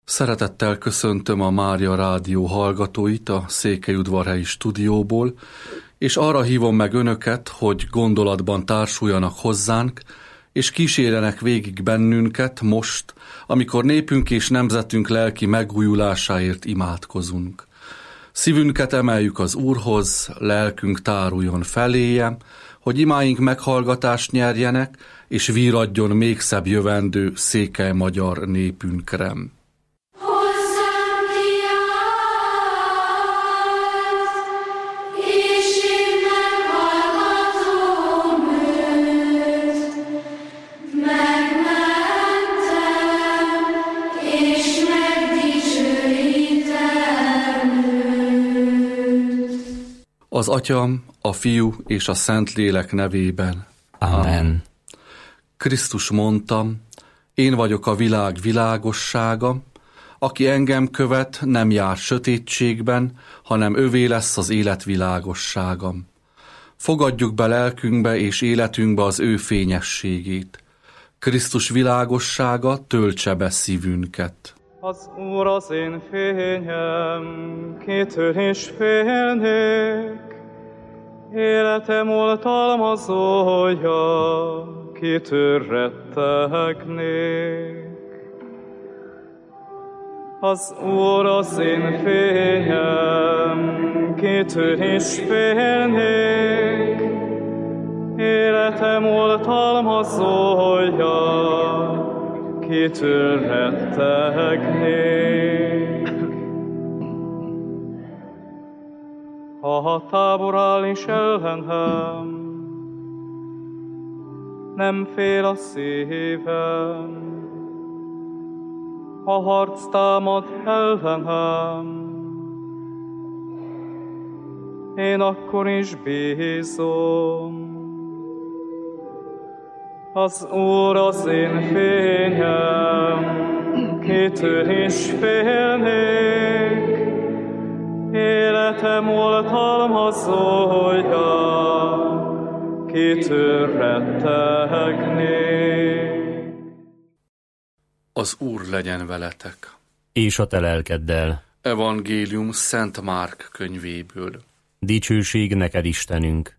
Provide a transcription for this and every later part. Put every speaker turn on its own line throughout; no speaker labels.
Szeretettel köszöntöm a Mária Rádió hallgatóit a Székelyudvarhelyi stúdióból, és arra hívom meg önöket, hogy gondolatban társuljanak hozzánk, és kísérjenek végig bennünket most, amikor népünk és nemzetünk lelki megújulásáért imádkozunk. Szívünket emeljük az Úrhoz, lelkünk táruljon feléje, hogy imáink meghallgatást nyerjenek, és víradjon még szebb jövendő székely magyar népünkre. Az Atya, a Fiú és a Szentlélek nevében.
Amen.
Krisztus mondta, én vagyok a világ világossága, aki engem követ, nem jár sötétségben, hanem övé lesz az élet világossága. Fogadjuk be lelkünkbe és életünkbe az ő fényességét. Krisztus világossága töltse be szívünket.
Az Úr az én fényem, kitől is félnék, életem oltalmazója, kitől rettegnék. Az Úr az én fényem, kitől is félnék, életem oltalmazója, kitől rettegnék. Ha tábor áll is ellenem, nem fél a szívem. Ha harc támad ellenem, én akkor is bízom. Az Úr az én fényem, kitől is félnék, életem oltalmazója, kitől rettegnék.
Az Úr legyen veletek.
És a te lelkeddel.
Evangélium Szent Márk könyvéből.
Dicsőség neked, Istenünk!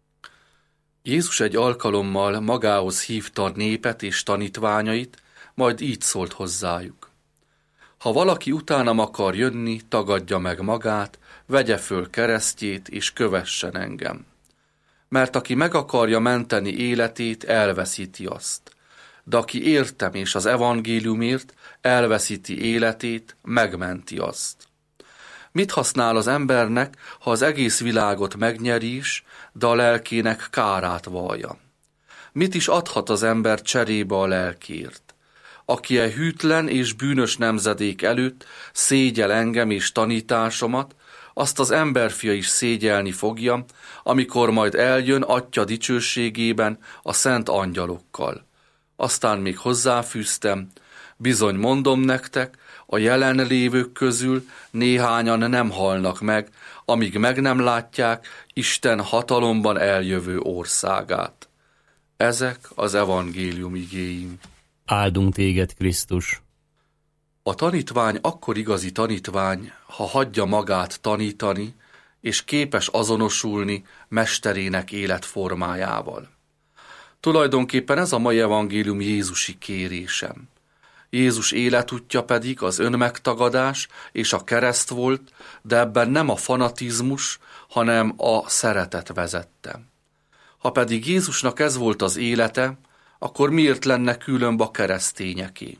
Jézus egy alkalommal magához hívta a népet és tanítványait, majd így szólt hozzájuk. Ha valaki utánam akar jönni, tagadja meg magát, vegye föl keresztjét és kövessen engem. Mert aki meg akarja menteni életét, elveszíti azt. De aki értem és az evangéliumért elveszíti életét, megmenti azt. Mit használ az embernek, ha az egész világot megnyeri is, de a lelkének kárát vallja? Mit is adhat az ember cserébe a lelkért? Aki e hűtlen és bűnös nemzedék előtt szégyel engem és tanításomat, azt az emberfia is szégyelni fogja, amikor majd eljön Atya dicsőségében a szent angyalokkal. Aztán még hozzáfűztem, bizony mondom nektek, a jelenlévők közül néhányan nem halnak meg, amíg meg nem látják Isten hatalomban eljövő országát. Ezek az evangélium igéim.
Áldunk téged, Krisztus!
A tanítvány akkor igazi tanítvány, ha hagyja magát tanítani, és képes azonosulni mesterének életformájával. Tulajdonképpen ez a mai evangélium jézusi kérésem. Jézus életútja pedig az önmegtagadás és a kereszt volt, de ebben nem a fanatizmus, hanem a szeretet vezette. Ha pedig Jézusnak ez volt az élete, akkor miért lenne különb a keresztényeké?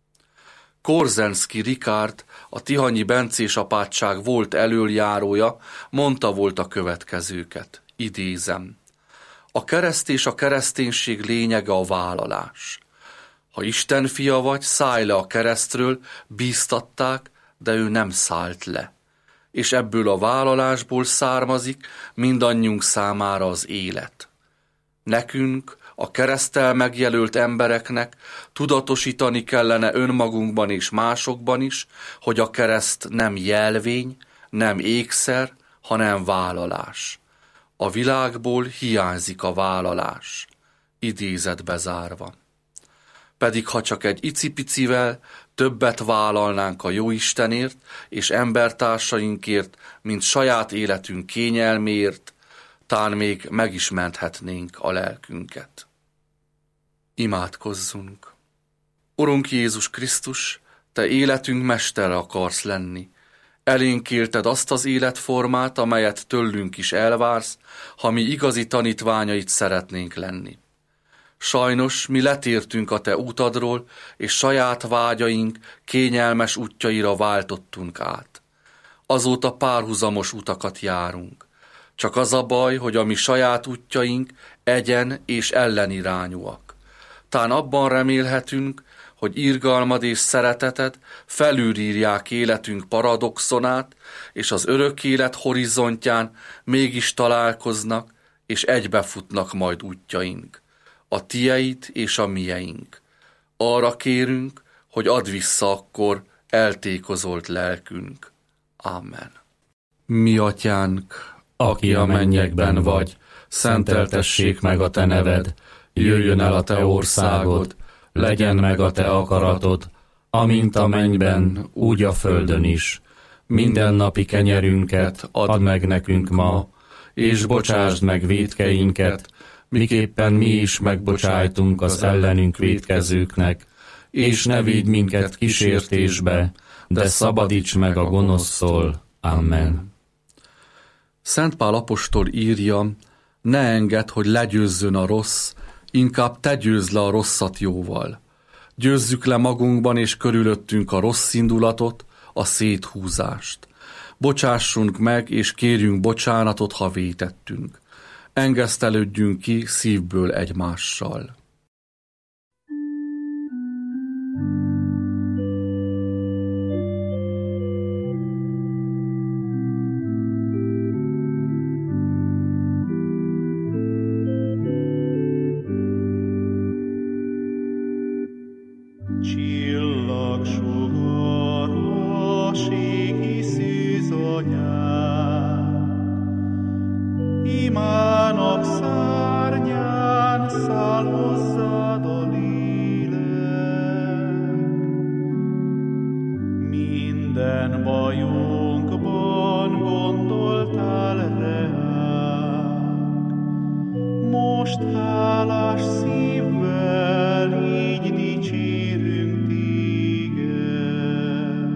Korzenszky Rikárd, a tihanyi bencés apátság volt elöljárója, mondta volt a következőket, idézem. A kereszt és a kereszténység lényege a vállalás. Ha Isten fia vagy, szállj le a keresztről, bíztatták, de ő nem szállt le. És ebből a vállalásból származik mindannyiunk számára az élet. Nekünk, a kereszttel megjelölt embereknek tudatosítani kellene önmagunkban és másokban is, hogy a kereszt nem jelvény, nem ékszer, hanem vállalás. A világból hiányzik a vállalás. Idézet bezárva. Pedig ha csak egy icipicivel többet vállalnánk a Jóistenért és embertársainkért, mint saját életünk kényelméért, tán még meg is menthetnénk a lelkünket. Imádkozzunk! Urunk Jézus Krisztus, Te életünk mestere akarsz lenni. Elénk élted azt az életformát, amelyet tőlünk is elvársz, ha mi igazi tanítványait szeretnénk lenni. Sajnos mi letértünk a Te útadról, és saját vágyaink kényelmes útjaira váltottunk át. Azóta párhuzamos utakat járunk. Csak az a baj, hogy a mi saját útjaink egyen és ellenirányúak. Tán abban remélhetünk, hogy irgalmad és szereteted felülírják életünk paradoxonát, és az örök élet horizontján mégis találkoznak, és egybefutnak majd útjaink, a tieid és a mieink. Arra kérünk, hogy add vissza akkor eltékozolt lelkünk. Ámen. Mi atyánk, aki a mennyekben vagy, szenteltessék meg a te neved, jöjjön el a te országod, legyen meg a te akaratod, amint a mennyben, úgy a földön is. Mindennapi kenyerünket add meg nekünk ma, és bocsásd meg vétkeinket, miképpen mi is megbocsájtunk az ellenünk vétkezőknek, és ne vigy minket kísértésbe, de szabadíts meg a gonosztól. Amen. Szent Pál apostol írja, ne engedd, hogy legyőzzön a rossz, inkább te győzd le a rosszat jóval. Győzzük le magunkban és körülöttünk a rossz indulatot, a széthúzást. Bocsássunk meg és kérjünk bocsánatot, ha vétettünk. Engesztelődjünk ki szívből egymással.
Imának szárnyán száll hozzád a lélek. Minden bajunkban gondoltál reánk. Most hálás szívvel így dicsérünk téged.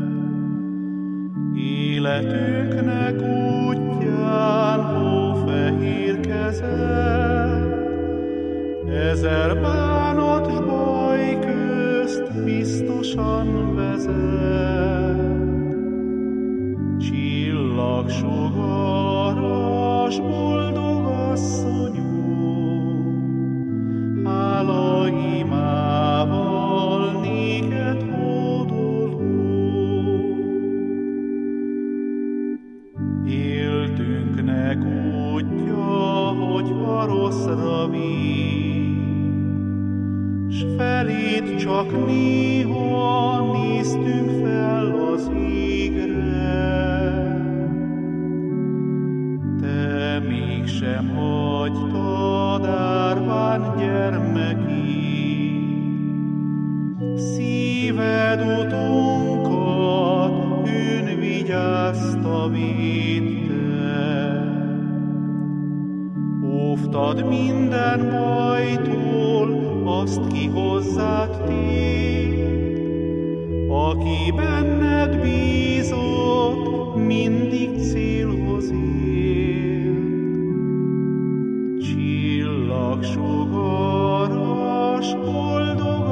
Életünknek útján hófehér kezed, ezer bánat s baj közt biztosan vezet. Csillagsugaras boldog asszonyunk, hála imával néked hódolunk. Éltünknek útja, hogyha rosszra vigy, s feléd csak néha néztünk fel az égre. Te mégsem hagytad árván gyermekét, szíved utunkat hűn vigyázta, védte. Óvtad minden bajtól azt, ki hozzád tér, aki benned bízott, mindig célhoz ért. Csillagsugaras boldog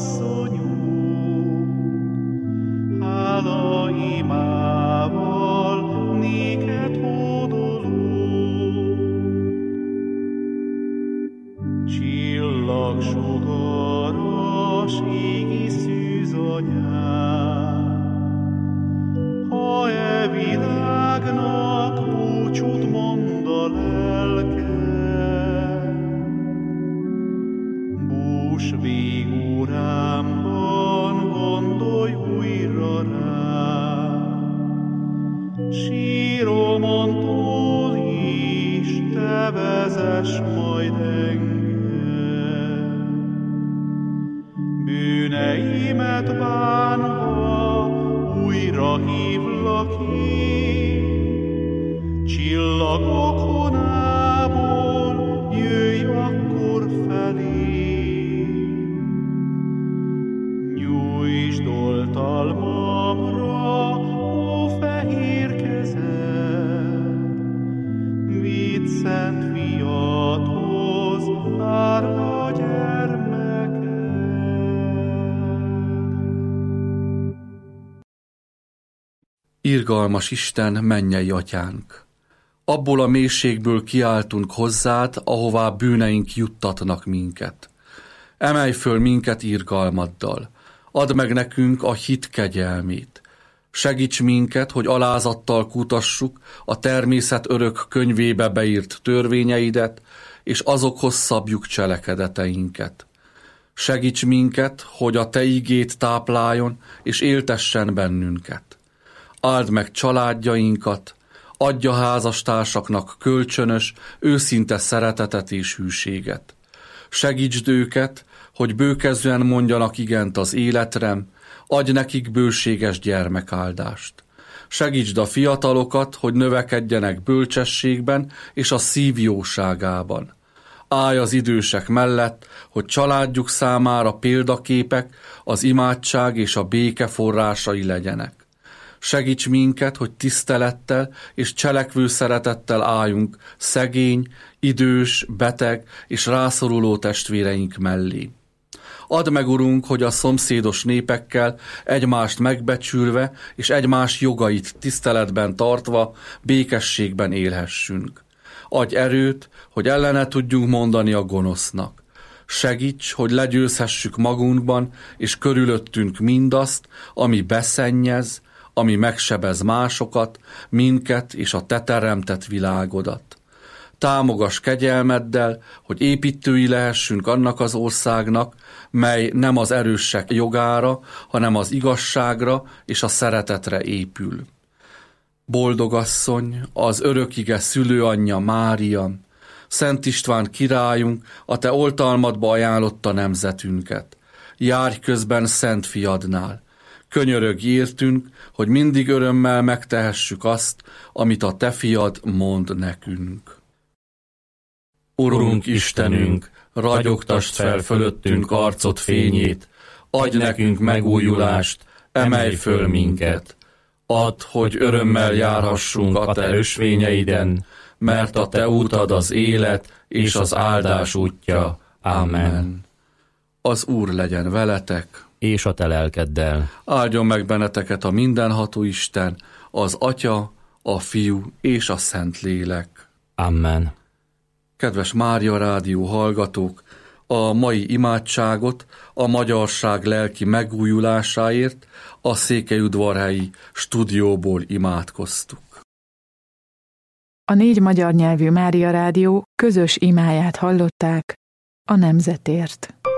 asszonyunk, hála imával néked hódolunk. Csillagsugaras égi szűzanyám, ha e világnak búcsút mond a lelke, bús végórámban gondolj újra rám. arra hívlak én, csillagok honából jöjj akkor felém. Nyújtsd oltalmamra, ó fehér kezed, vidd szent fiadhoz, árva gyermeked.
Irgalmas Isten, mennyei atyánk! Abból a mélységből kiáltunk hozzád, ahová bűneink juttatnak minket. Emelj föl minket irgalmaddal, add meg nekünk a hit kegyelmét. Segíts minket, hogy alázattal kutassuk a természet örök könyvébe beírt törvényeidet, és azokhoz szabjuk cselekedeteinket. Segíts minket, hogy a te igét tápláljon, és éltessen bennünket. Áld meg családjainkat, adj a házastársaknak kölcsönös, őszinte szeretetet és hűséget. Segítsd őket, hogy bőkezően mondjanak igent az életre, adj nekik bőséges gyermekáldást. Segítsd a fiatalokat, hogy növekedjenek bölcsességben és a szív jóságában. Állj az idősek mellett, hogy családjuk számára példaképek, az imádság és a béke forrásai legyenek. Segíts minket, hogy tisztelettel és cselekvő szeretettel álljunk szegény, idős, beteg és rászoruló testvéreink mellé. Add meg, Urunk, hogy a szomszédos népekkel egymást megbecsülve és egymás jogait tiszteletben tartva békességben élhessünk. Adj erőt, hogy ellene tudjunk mondani a gonosznak. Segíts, hogy legyőzhessük magunkban és körülöttünk mindazt, ami beszennyez, ami megsebez másokat, minket és a te teremtett világodat. Támogass kegyelmeddel, hogy építői lehessünk annak az országnak, mely nem az erősek jogára, hanem az igazságra és a szeretetre épül. Boldogasszony, az örökige szülőanyja Mária, Szent István királyunk, a te oltalmadba ajánlotta nemzetünket. Járj közben Szent Fiadnál. Könyörögj értünk, hogy mindig örömmel megtehessük azt, amit a te fiad mond nekünk.
Urunk Istenünk, ragyogtasd fel fölöttünk arcod fényét, adj nekünk megújulást, emelj föl minket. Add, hogy örömmel járhassunk a te ösvényeiden, mert a te útad az élet és az áldás útja. Amen.
Az Úr legyen veletek,
És a te lelkeddel.
áldjon meg benneteket a mindenható Isten, az Atya, a Fiú és a Szentlélek.
Amen.
Kedves Mária Rádió hallgatók, a mai imádságot a magyarság lelki megújulásáért a székelyudvarhelyi stúdióból imádkoztuk.
A 4 magyar nyelvű Mária Rádió közös imáját hallották a nemzetért.